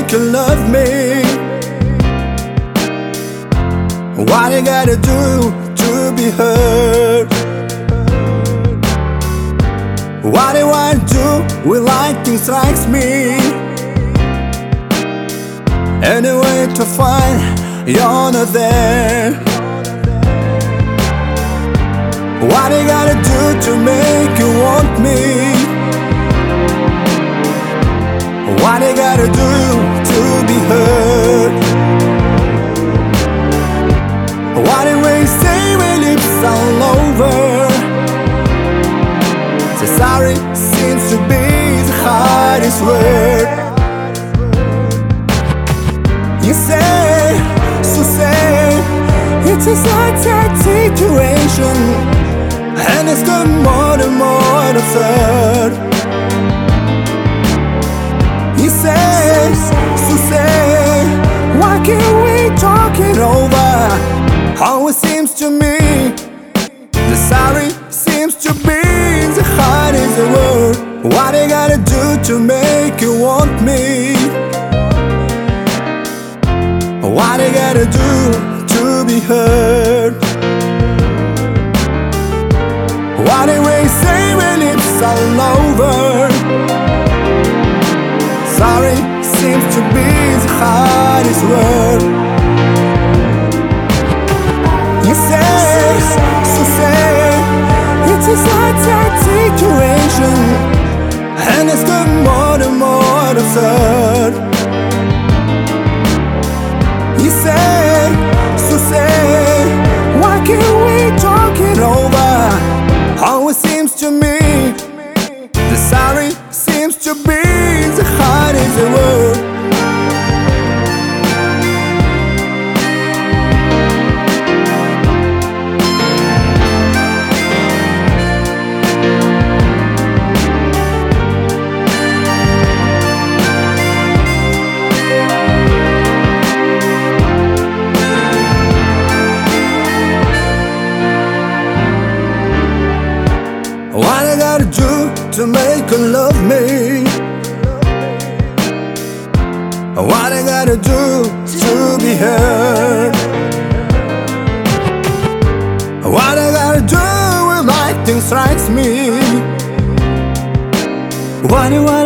make you love me? What I gotta do to be heard? What do I do when lightning strikes me? Any way to find you're not there? What I gotta do to make you want me? What I gotta do to be heard? What do we say when lips all over? So sorry seems to be the hardest word. You say, it's a sad situation, and it's got more and more absurd. You say, why can't we talk it over? How it seems to me, the sorry seems to be the hardest word. What I gotta do to make you want me? What I gotta do to be heard? What do we say when it's all over? Sorry seems to be the hardest word. You say, it's a sad situation, and it's got more and more absurd. You say, why can't we talk it over? How it seems to me, the sorry seems to be the hardest word. What I gotta do to make you love me? What I gotta do to be heard? What I gotta do when lightning strikes me? What do I